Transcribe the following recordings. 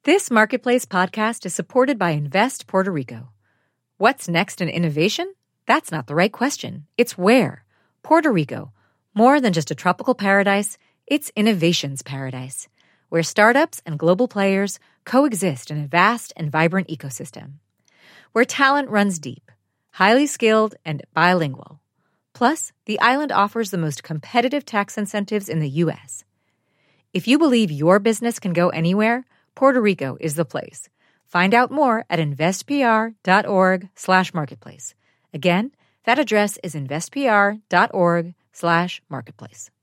This Marketplace podcast is supported by Invest Puerto Rico. What's next in innovation? That's not the right question. It's where. Puerto Rico. More than just a tropical paradise, it's innovation's paradise, where startups and global players coexist in a vast and vibrant ecosystem. Where talent runs deep, highly skilled, and bilingual. Plus, the island offers the most competitive tax incentives in the U.S. If you believe your business can go anywhere, Puerto Rico is the place. Find out more at investpr.org/marketplace. Again, that address is investpr.org/marketplace.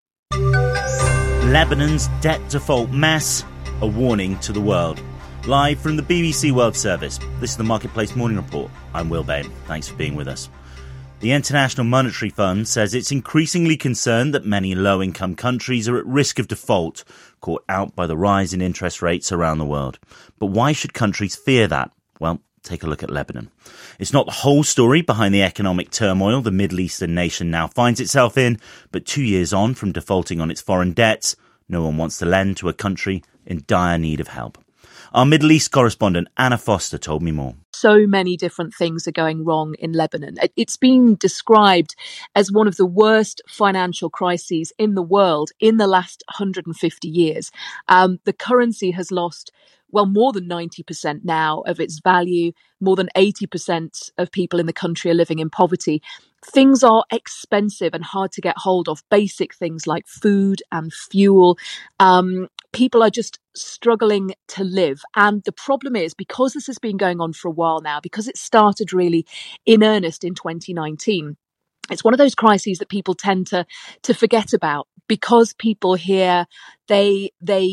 Lebanon's debt default mess, a warning to the world. Live from the BBC World Service, this is the Marketplace Morning Report. I'm Will Bain. Thanks for being with us. The International Monetary Fund says it's increasingly concerned that many low-income countries are at risk of default, caught out by the rise in interest rates around the world. But why should countries fear that? Well, take a look at Lebanon. It's not the whole story behind the economic turmoil the Middle Eastern nation now finds itself in, but 2 years on from defaulting on its foreign debts, no one wants to lend to a country in dire need of help. Our Middle East correspondent Anna Foster told me more. So many different things are going wrong in Lebanon. It's been described as one of the worst financial crises in the world in the last 150 years. The currency has lost, more than 90% now of its value. More than 80% of people in the country are living in poverty. Things are expensive and hard to get hold of. Basic things like food and fuel. People are just struggling to live. And the problem is, because this has been going on for a while now, because it started really in earnest in 2019, it's one of those crises that people tend to forget about, because people here, they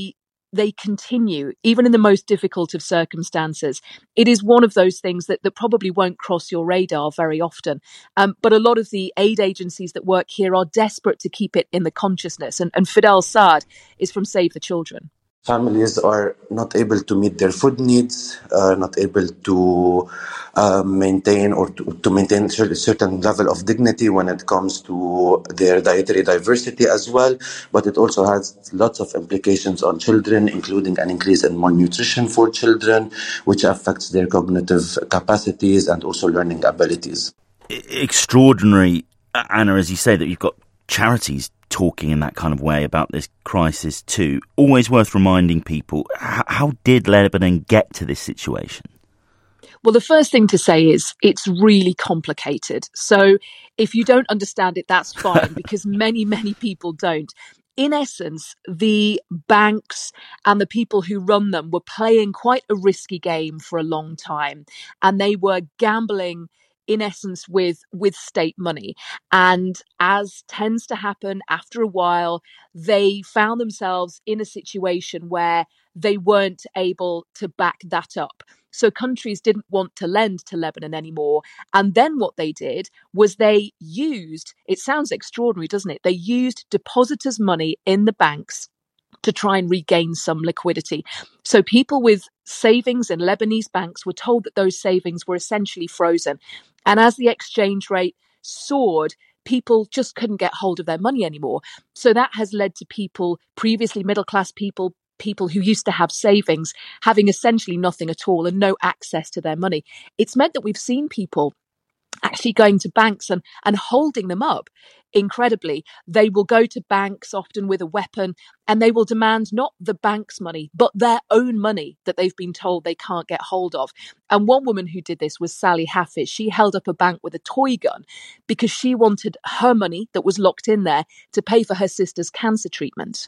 continue, even in the most difficult of circumstances. It is one of those things that probably won't cross your radar very often. But a lot of the aid agencies that work here are desperate to keep it in the consciousness. And Fidel Saad is from Save the Children. Families are not able to meet their food needs, not able to maintain or to maintain a certain level of dignity when it comes to their dietary diversity as well. But it also has lots of implications on children, including an increase in malnutrition for children, which affects their cognitive capacities and also learning abilities. Extraordinary, Anna, as you say, that you've got charities talking in that kind of way about this crisis too. Always worth reminding people, how did Lebanon get to this situation? Well, the first thing to say is it's really complicated. So if you don't understand it, that's fine, because many, many people don't. In essence, the banks and the people who run them were playing quite a risky game for a long time, and they were gambling in essence with state money. And as tends to happen after a while, they found themselves in a situation where they weren't able to back that up. So countries didn't want to lend to Lebanon anymore. And then what they did was they used, it sounds extraordinary, doesn't it? They used depositors' money in the banks to try and regain some liquidity. So people with savings in Lebanese banks were told that those savings were essentially frozen. And as the exchange rate soared, people just couldn't get hold of their money anymore. So that has led to people, previously middle-class people who used to have savings, having essentially nothing at all and no access to their money. It's meant that we've seen people actually going to banks and holding them up. Incredibly, they will go to banks often with a weapon, and they will demand not the bank's money, but their own money that they've been told they can't get hold of. And one woman who did this was Sally Hafiz. She held up a bank with a toy gun because she wanted her money that was locked in there to pay for her sister's cancer treatment.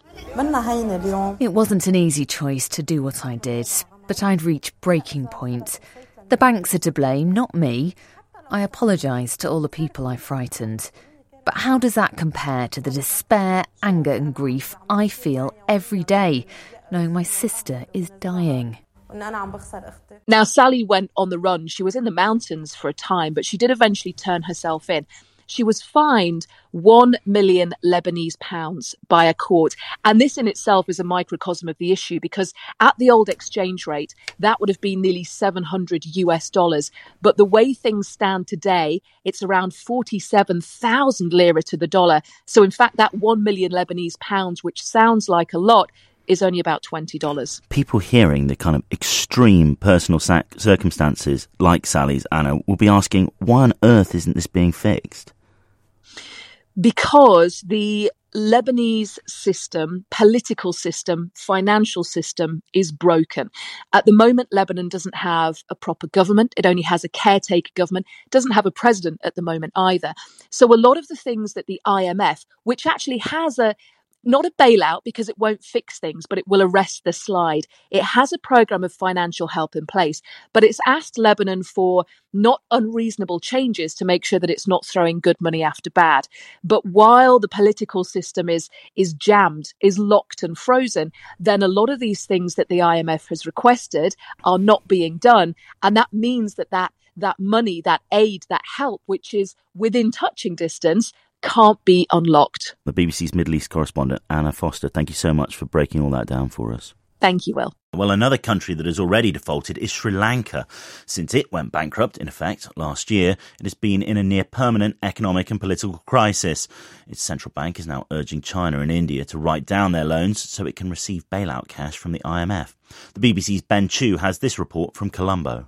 It wasn't an easy choice to do what I did, but I'd reached breaking point. The banks are to blame, not me. I apologise to all the people I frightened. But how does that compare to the despair, anger and grief I feel every day, knowing my sister is dying? Now, Sally went on the run. She was in the mountains for a time, but she did eventually turn herself in. She was fined 1 million Lebanese pounds by a court. And this in itself is a microcosm of the issue, because at the old exchange rate, that would have been nearly $700. But the way things stand today, it's around 47,000 lira to the dollar. So in fact, that 1 million Lebanese pounds, which sounds like a lot, is only about $20. People hearing the kind of extreme personal circumstances like Sally's, Anna, will be asking, why on earth isn't this being fixed? Because the Lebanese system, political system, financial system is broken. At the moment, Lebanon doesn't have a proper government. It only has a caretaker government. It doesn't have a president at the moment either. So a lot of the things that the IMF, which actually has not a bailout because it won't fix things, but it will arrest the slide. It has a program of financial help in place, but it's asked Lebanon for not unreasonable changes to make sure that it's not throwing good money after bad. But while the political system is jammed, is locked and frozen, then a lot of these things that the IMF has requested are not being done. And that means that money, that aid, that help, which is within touching distance, can't be unlocked. The BBC's Middle East correspondent, Anna Foster, thank you so much for breaking all that down for us. Thank you, Will. Well, another country that has already defaulted is Sri Lanka. Since it went bankrupt, in effect, last year, it has been in a near-permanent economic and political crisis. Its central bank is now urging China and India to write down their loans so it can receive bailout cash from the IMF. The BBC's Ben Chu has this report from Colombo.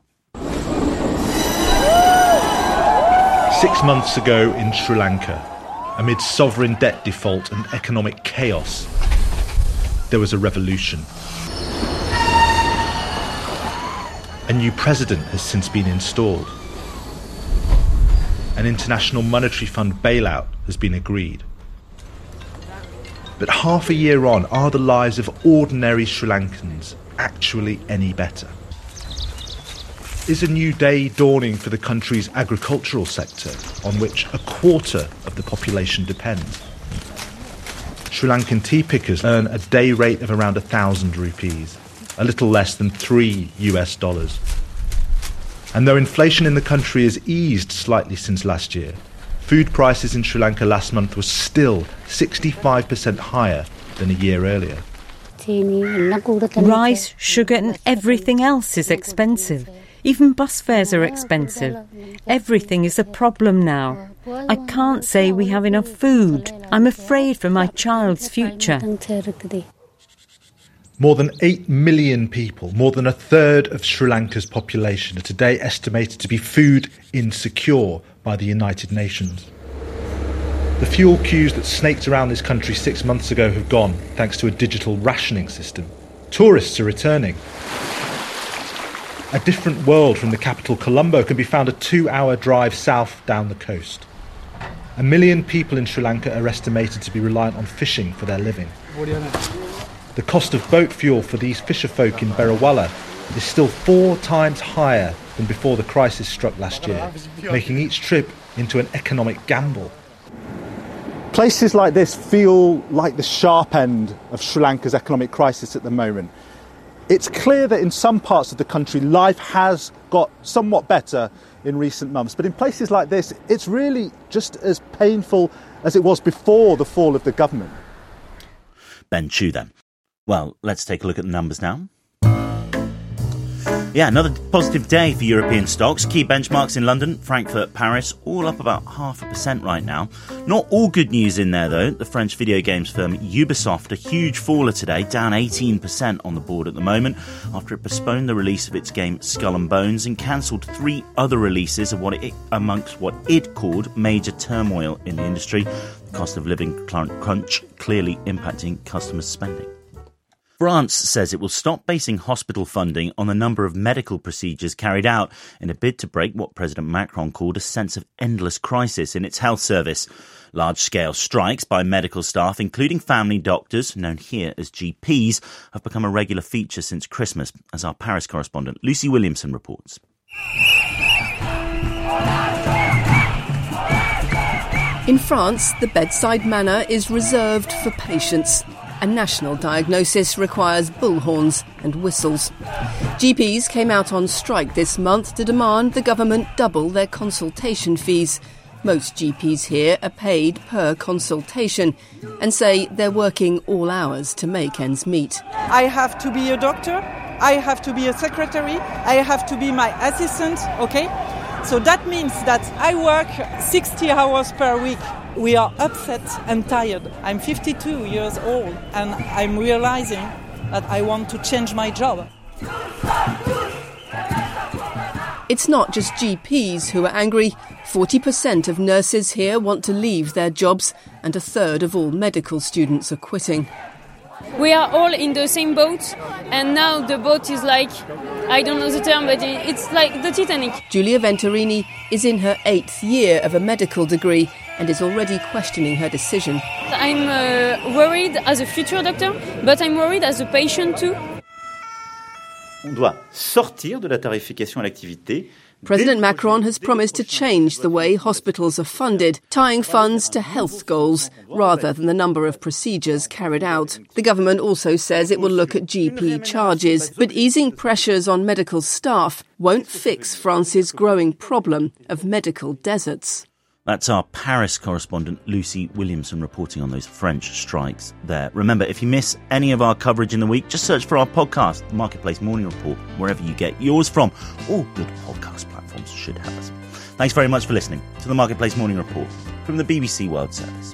6 months ago in Sri Lanka, amid sovereign debt default and economic chaos, there was a revolution. A new president has since been installed. An International Monetary Fund bailout has been agreed. But half a year on, are the lives of ordinary Sri Lankans actually any better? Is a new day dawning for the country's agricultural sector, on which a quarter of the population depends? Sri Lankan tea pickers earn a day rate of around 1,000 rupees, a little less than $3. And though inflation in the country has eased slightly since last year, food prices in Sri Lanka last month were still 65% higher than a year earlier. Rice, sugar and everything else is expensive. Even bus fares are expensive. Everything is a problem now. I can't say we have enough food. I'm afraid for my child's future. More than 8 million people, more than a third of Sri Lanka's population, are today estimated to be food insecure by the United Nations. The fuel queues that snaked around this country 6 months ago have gone, thanks to a digital rationing system. Tourists are returning. A different world from the capital, Colombo, can be found a 2-hour drive south down the coast. 1 million people in Sri Lanka are estimated to be reliant on fishing for their living. The cost of boat fuel for these fisherfolk in Berawala is still 4 times higher than before the crisis struck last year, making each trip into an economic gamble. Places like this feel like the sharp end of Sri Lanka's economic crisis at the moment. It's clear that in some parts of the country, life has got somewhat better in recent months. But in places like this, it's really just as painful as it was before the fall of the government. Ben Chu, then. Well, let's take a look at the numbers now. Yeah, another positive day for European stocks. Key benchmarks in London, Frankfurt, Paris, all up about 0.5% right now. Not all good news in there, though. The French video games firm Ubisoft, a huge faller today, down 18% on the board at the moment, after it postponed the release of its game Skull and Bones and cancelled 3 other releases of amongst what it called major turmoil in the industry. The cost of living crunch clearly impacting customers' spending. France says it will stop basing hospital funding on the number of medical procedures carried out in a bid to break what President Macron called a sense of endless crisis in its health service. Large-scale strikes by medical staff, including family doctors, known here as GPs, have become a regular feature since Christmas, as our Paris correspondent Lucy Williamson reports. In France, the bedside manner is reserved for patients. A national diagnosis requires bullhorns and whistles. GPs came out on strike this month to demand the government double their consultation fees. Most GPs here are paid per consultation and say they're working all hours to make ends meet. I have to be a doctor, I have to be a secretary, I have to be my assistant, okay? So that means that I work 60 hours per week. We are upset and tired. I'm 52 years old and I'm realizing that I want to change my job. It's not just GPs who are angry. 40% of nurses here want to leave their jobs, and a third of all medical students are quitting. We are all in the same boat, and now the boat is like, I don't know the term, but it's like the Titanic. Giulia Venturini is in her 8th year of a medical degree and is already questioning her decision. I'm worried as a future doctor, but I'm worried as a patient too. On doit sortir de la tarification à l'activité. President Macron has promised to change the way hospitals are funded, tying funds to health goals rather than the number of procedures carried out. The government also says it will look at GP charges, but easing pressures on medical staff won't fix France's growing problem of medical deserts. That's our Paris correspondent Lucy Williamson reporting on those French strikes there. Remember, if you miss any of our coverage in the week, just search for our podcast, The Marketplace Morning Report, wherever you get yours from. All good podcast platforms should have us. Thanks very much for listening to The Marketplace Morning Report from the BBC World Service.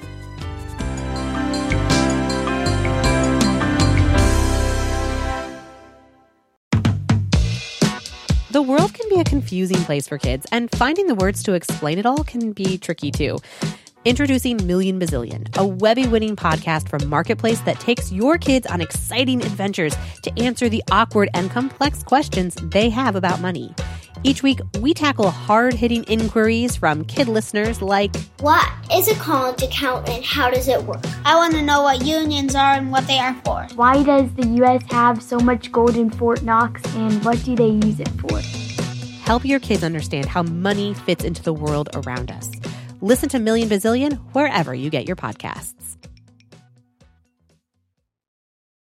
The world can be a confusing place for kids, and finding the words to explain it all can be tricky too. Introducing Million Bazillion, a Webby-winning podcast from Marketplace that takes your kids on exciting adventures to answer the awkward and complex questions they have about money. Each week, we tackle hard-hitting inquiries from kid listeners like, what is a college account and how does it work? I want to know what unions are and what they are for. Why does the U.S. have so much gold in Fort Knox and what do they use it for? Help your kids understand how money fits into the world around us. Listen to Million Bazillion wherever you get your podcasts.